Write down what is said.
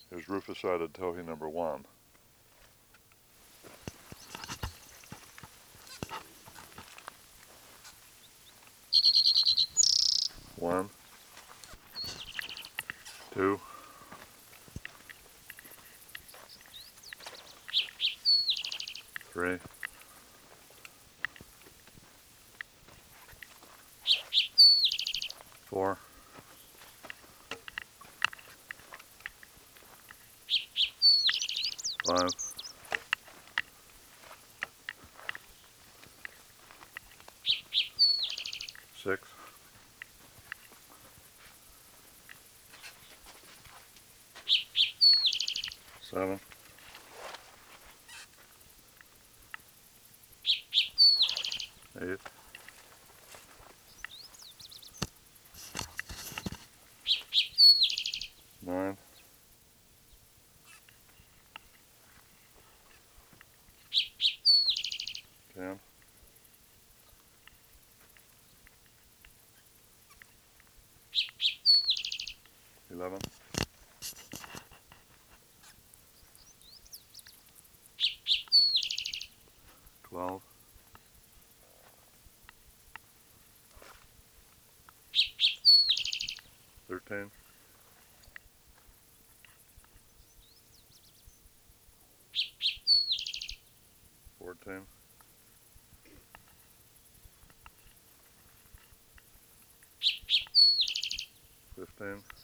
Here's rufous-sided towhee number 1. One, two, three, four, five, six, seven, 8, 9, 10, 11, 12, 13, 14, 15,